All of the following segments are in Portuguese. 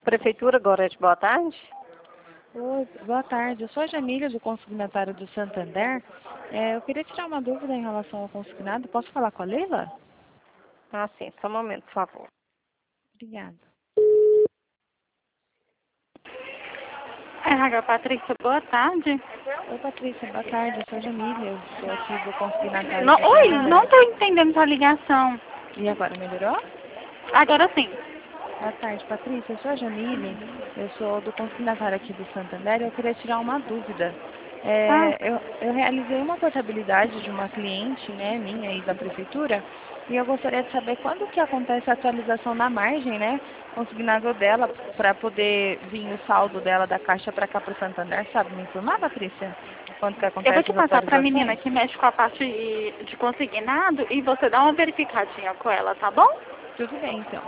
Prefeitura, Gorete, boa tarde. Oi, boa tarde. Eu sou a Jamília, do consignatário do Santander. Eu queria tirar uma dúvida em relação ao consignado. Posso falar com a Leila? Ah, sim, só um momento, por favor. Obrigada. RH Patrícia, boa tarde. Oi, Patrícia, boa tarde. Eu sou a Jamília, eu sou aqui do consignatário do Oi, Santander. não estou entendendo sua ligação. E agora, melhorou? Agora sim. Boa tarde, Patrícia. Eu sou a Jamília, eu sou do consignatário aqui do Santander e eu queria tirar uma dúvida. Ah, Eu realizei uma portabilidade de uma cliente, né, minha aí da prefeitura, e eu gostaria de saber quando que acontece a atualização na margem, né, consignado dela, para poder vir o saldo dela da Caixa para cá para o Santander, sabe me informar, Patrícia? Quando que eu vou acontece te as passar para a menina atualizações? que mexe com a parte de consignado e você dá uma verificadinha com ela, tá bom? Tudo bem, então.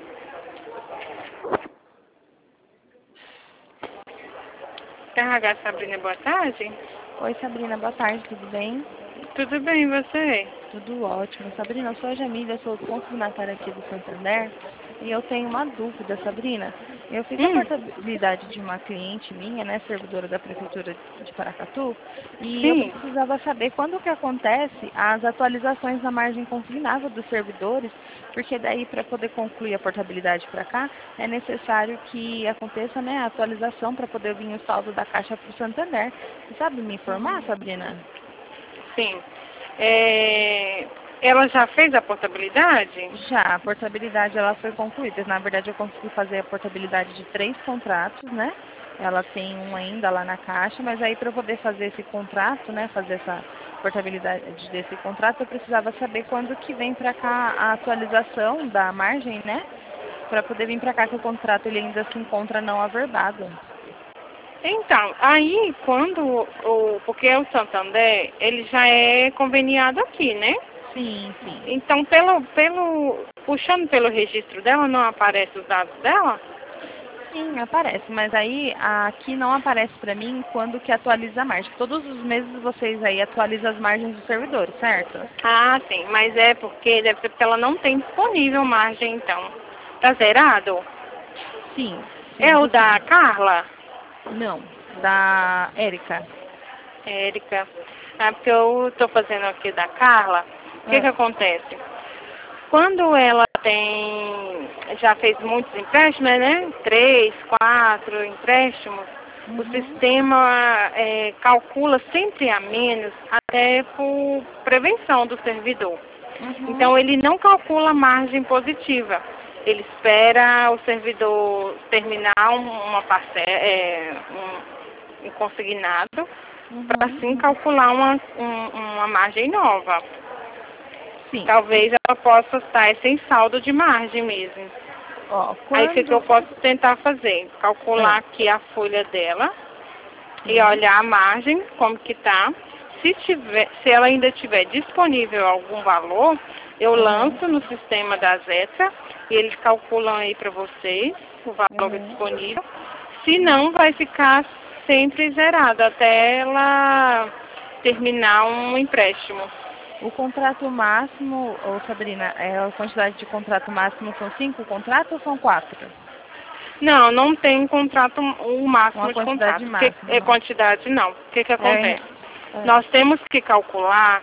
RH Sabrina, boa tarde. Oi, Sabrina, boa tarde, tudo bem? Tudo bem, e você? Tudo ótimo. Sabrina, eu sou a Jamília, eu sou consignatária aqui do Santander e eu tenho uma dúvida, Sabrina. Eu fiz a portabilidade de uma cliente minha, né, servidora da Prefeitura de Paracatu, e eu Sim. precisava saber quando que acontece as atualizações na margem consignável dos servidores, porque daí para poder concluir a portabilidade para cá, é necessário que aconteça, né, a atualização para poder vir o saldo da Caixa para o Santander. Você sabe me informar, Sabrina? Sim. Ela já fez a portabilidade? Já, a portabilidade ela foi concluída. Na verdade, eu consegui fazer a portabilidade de 3 contratos, né? Ela tem um ainda lá na caixa, mas aí para eu poder fazer esse contrato, né, fazer essa portabilidade desse contrato, eu precisava saber quando que vem para cá a atualização da margem, né? Para poder vir para cá que o contrato ele ainda se encontra não averbado. Então, aí porque o Santander, ele já é conveniado aqui, né? Sim, sim. Então, puxando pelo registro dela, não aparece os dados dela? Sim, aparece, mas aí aqui não aparece para mim quando que atualiza a margem. Todos os meses vocês aí atualizam as margens dos servidores, certo? Ah, sim, mas deve ser porque ela não tem disponível margem, então. Tá zerado? Sim, É sim, o isso sim. da Carla? Não, da Érica. Érica. Ah, porque eu tô fazendo aqui da Carla. O que que acontece? Quando ela já fez muitos empréstimos, né? 3, 4 empréstimos, o sistema calcula sempre a menos, até por prevenção do servidor. Então, ele não calcula a margem positiva. Ele espera o servidor terminar uma parcela, um consignado, para assim calcular uma margem nova. Sim. Talvez ela possa estar sem saldo de margem mesmo. Ó, Aí o que que eu posso tentar fazer? Calcular aqui a folha dela e olhar a margem, como que tá. Se ela ainda tiver disponível algum valor, eu lanço no sistema da Zetra e eles calculam aí para vocês o valor disponível. Se não, vai ficar sempre zerado até ela terminar um empréstimo. O contrato máximo, ô Sabrina, a quantidade de contrato máximo são 5 contratos ou são 4? Não, não tem contrato, o máximo Uma de quantidade contrato. máxima, não. Quantidade não. O que que acontece? Nós temos que calcular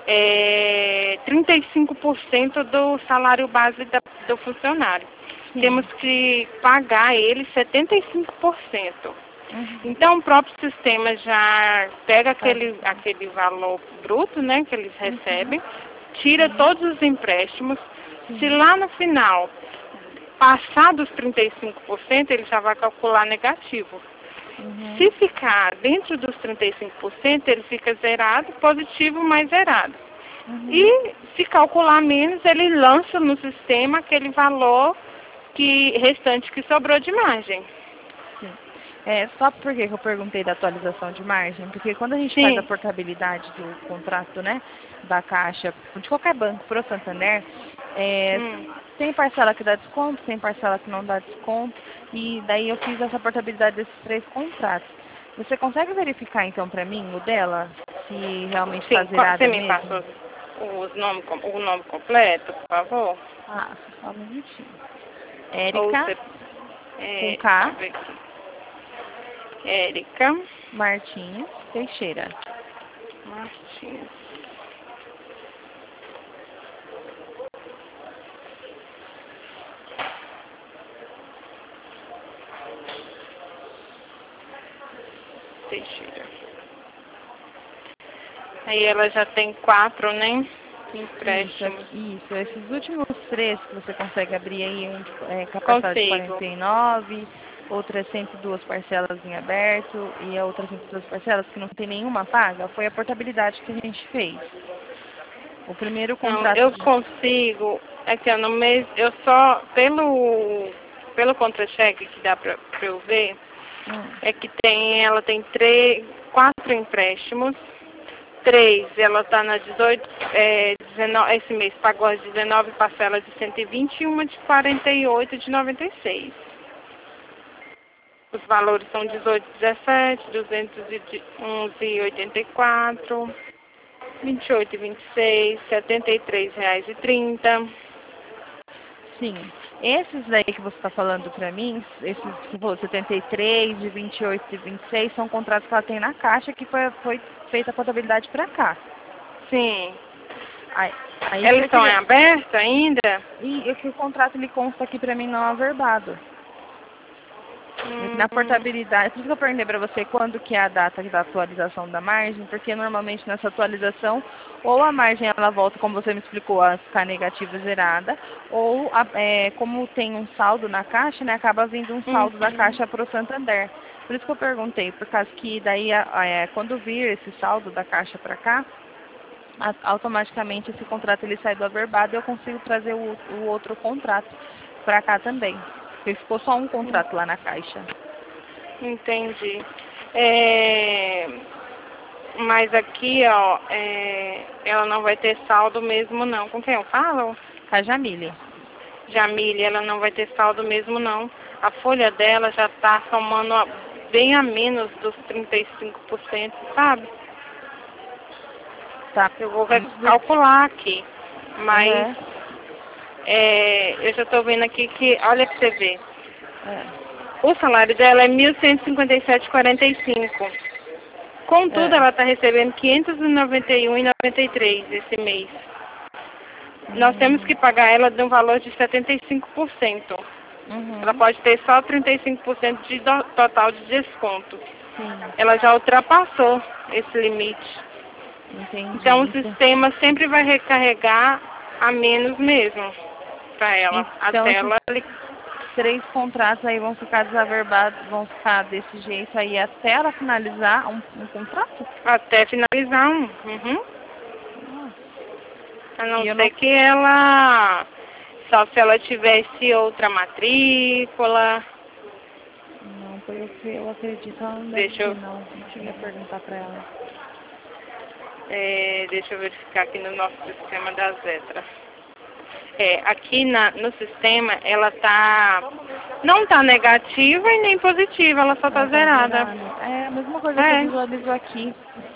35% do salário base do funcionário. Sim. Temos que pagar ele 75%. Então, o próprio sistema já pega aquele valor bruto, né, que eles recebem, tira todos os empréstimos. Se lá no final passar dos 35%, ele já vai calcular negativo. Se ficar dentro dos 35%, ele fica zerado, positivo, mas zerado. E se calcular menos, ele lança no sistema aquele valor restante que sobrou de margem. Sim. Só porque eu perguntei da atualização de margem, porque quando a gente faz a portabilidade do contrato, né, da Caixa, de qualquer banco para o Santander, tem parcela que dá desconto, tem parcela que não dá desconto, e daí eu fiz essa portabilidade desses 3 contratos. Você consegue verificar então para mim o dela, se realmente está zerado Você mesmo? me passa o nome completo, por favor? Ah, só um minutinho. Ou Érica, você... Com K. Deixa eu ver aqui. Érica Martins Teixeira. Martins. Teixeira. Aí ela já tem 4, né? Empréstimos. Isso. Esses últimos 3 que você consegue abrir aí, capacidade de 49, outras 102 parcelas em aberto e a outras 102 parcelas que não tem nenhuma paga, foi a portabilidade que a gente fez. O primeiro contrato... Não, eu consigo, aqui no mês, eu só, pelo contra-cheque que dá pra eu ver, é que ela tem 4 empréstimos, 3, ela está na 19, esse mês pagou as 19 parcelas de 120 e uma de 48 de 96. Os valores são 18,17, 211,84, 28,26, R$73,30. Sim. Esses daí que você está falando para mim, esses que for 73, de 28 e 26, são contratos que ela tem na Caixa que foi feita a contabilidade para cá. Sim. Aí eles estão em aberto ainda? E o contrato ele consta aqui para mim não averbado. Na portabilidade, por isso que eu perguntei para você quando que é a data da atualização da margem, porque normalmente nessa atualização, ou a margem ela volta, como você me explicou, a ficar negativa zerada, ou como tem um saldo na Caixa, né, acaba vindo um saldo da Caixa para o Santander. Por isso que eu perguntei, por causa que daí quando vir esse saldo da Caixa para cá, automaticamente esse contrato ele sai do averbado e eu consigo trazer o outro contrato para cá também. Porque ficou só um contrato lá na Caixa. Entendi. Mas aqui, ó, ela não vai ter saldo mesmo não. Com quem eu falo? A Jamile. Jamile, ela não vai ter saldo mesmo não. A folha dela já está somando bem a menos dos 35%, sabe? Tá. Eu vou calcular aqui. Mas... eu já estou vendo aqui que, olha para você ver, o salário dela é 1.157,45. Contudo, ela está recebendo 591,93 esse mês. Nós temos que pagar ela de um valor de 75%. Ela pode ter só 35% de total de desconto. Ela já ultrapassou esse limite. Entendi. Então, o sistema sempre vai recarregar a menos mesmo para ela. Então, até ela... 3 contratos aí vão ficar desaverbados, vão ficar desse jeito aí até ela finalizar um contrato? Até finalizar um. A não ser que ela... Só se ela tivesse outra matrícula. Não, eu acredito, ela não deve ter, não. Deixa eu perguntar para ela. Deixa eu verificar aqui no nosso sistema da Zetra. Aqui no sistema, ela não está negativa e nem positiva, ela só está zerada. É a mesma coisa que eu visualizo aqui.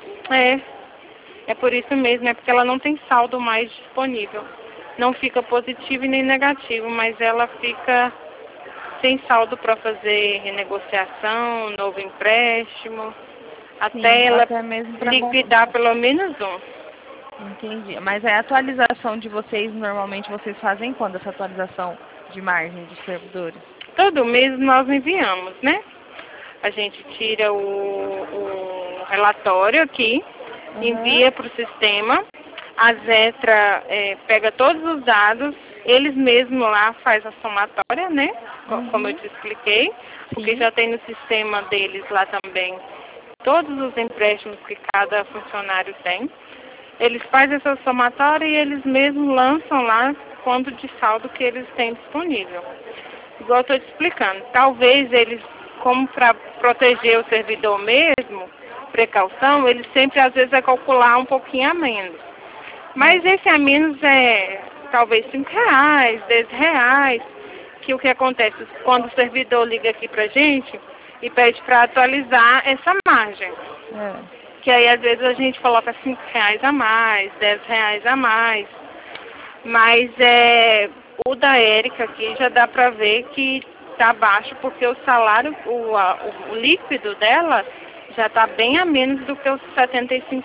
É por isso mesmo, é porque ela não tem saldo mais disponível. Não fica positivo e nem negativo, mas ela fica sem saldo para fazer renegociação, novo empréstimo, até ela liquidar pelo menos um. Entendi. Mas a atualização de vocês, normalmente vocês fazem quando essa atualização de margem dos servidores? Todo mês nós enviamos, né? A gente tira o relatório aqui, envia para o sistema, a Zetra pega todos os dados, eles mesmos lá faz a somatória, né? Como eu te expliquei, porque já tem no sistema deles lá também todos os empréstimos que cada funcionário tem. Eles fazem essa somatória e eles mesmos lançam lá quanto de saldo que eles têm disponível. Igual eu estou te explicando, talvez eles, como para proteger o servidor mesmo, precaução, eles sempre às vezes vai calcular um pouquinho a menos. Mas esse a menos é talvez R$5, R$10, que o que acontece quando o servidor liga aqui pra gente e pede para atualizar essa margem. Que aí às vezes a gente coloca R$5 a mais, R$10 a mais. Mas o da Érica aqui já dá pra ver que está baixo porque o salário, o líquido dela já está bem a menos do que os 75%.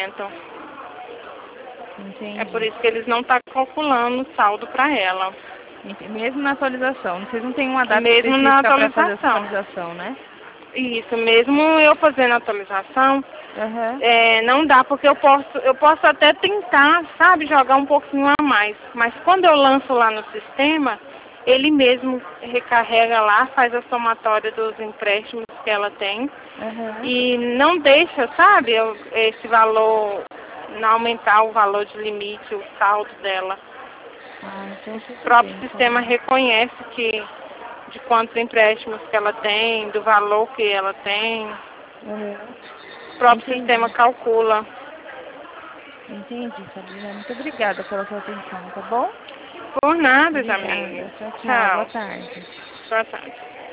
Entendi. É por isso que eles não estão calculando o saldo para ela. Mesmo na atualização. Vocês não têm uma data Mesmo na específica para fazer essa atualização. atualização, né? Isso, mesmo eu fazendo a atualização, Uhum. não dá, porque eu posso até tentar, sabe, jogar um pouquinho a mais. Mas quando eu lanço lá no sistema, ele mesmo recarrega lá, faz a somatória dos empréstimos que ela tem. Uhum. E não deixa, sabe, esse valor, não aumentar o valor de limite, o saldo dela. Então O próprio sistema reconhece de quantos empréstimos que ela tem, do valor que ela tem. Uhum. O próprio sistema calcula. Entendi, Sabrina. Muito obrigada pela sua atenção, tá bom? Por nada, Obrigada. amiga. Tchau, tchau. Boa tarde. Boa tarde.